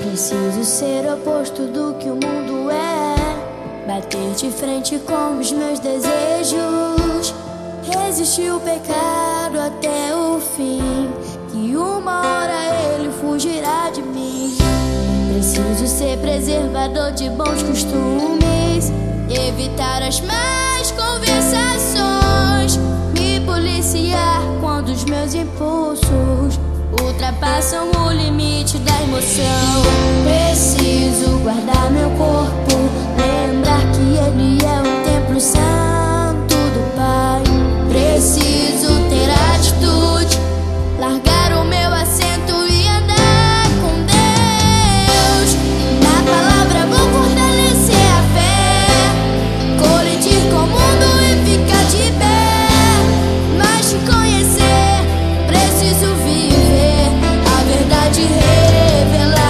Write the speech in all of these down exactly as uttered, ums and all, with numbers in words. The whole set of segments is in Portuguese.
Preciso ser o oposto do que o mundo é, bater de frente com os meus desejos, resistir o pecado até o fim, que uma hora ele fugirá de mim. Preciso ser preservador de bons costumes, evitar as más conversações, me policiar quando os meus impulsos ultrapassam o limite da emoção. Preciso guardar meu corpo, lembrar que ele é um templo santo do Pai. Preciso ter atitude, largar o meu assento e andar com Deus. Na palavra vou fortalecer a fé, colidir com o mundo e ficar de pé. Mas te conhecer, preciso viver a verdade revelada.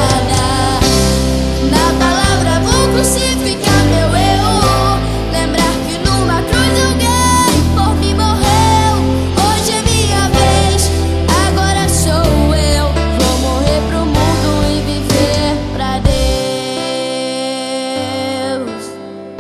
Na palavra vou crucificar meu eu, lembrar que numa cruz alguém por mim morreu. Hoje é minha vez, agora sou eu. Vou morrer pro mundo e viver pra Deus.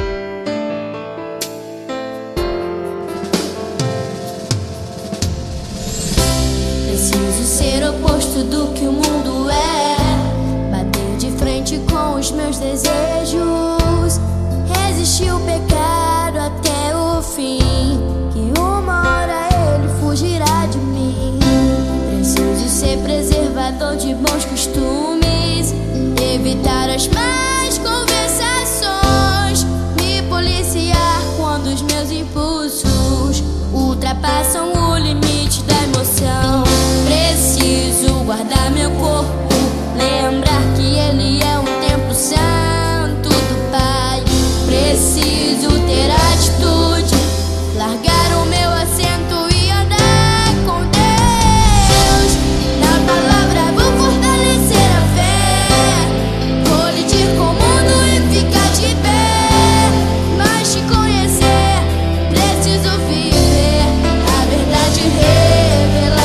Preciso ser o oposto do que o mundo é, bater de frente com os meus desejos, resistir o pecado até o fim, que uma hora ele fugirá de mim. Preciso ser preservador de bons costumes, evitar as más conversações, me policiar quando os meus impulsos ultrapassam o limite da emoção. Preciso guardar meu corpo, lembrar que ele é um templo santo do Pai. Preciso ter atitude, largar o meu assento e andar com Deus. Na palavra vou fortalecer a fé, colidir com o mundo e ficar de pé. Mas te conhecer, preciso viver a verdade revelada.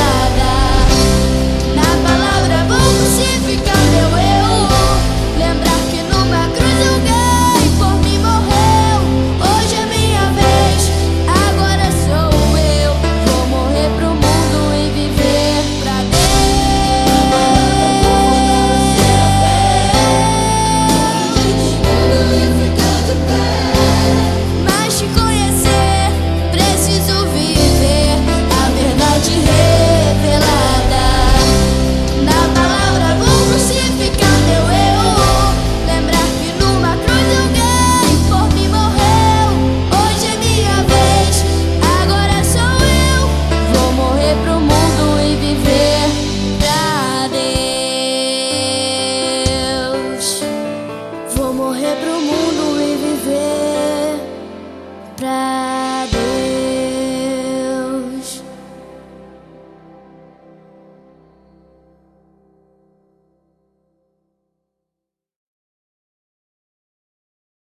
Na palavra vou crucificar meu eu, lembrar que numa cruz alguém por mim morreu. Hoje é minha vez, agora sou eu. Vou morrer pro mundo e viver pra Deus. Mas te conhecer, preciso viver a verdade revelada. Na palavra vou crucificar meu eu, lembrar que numa cruz alguém por mim morreu. Hoje é minha vez, agora sou eu. Vou morrer pro mundo e viver pra Deus. Vou morrer pro mundo e viver pra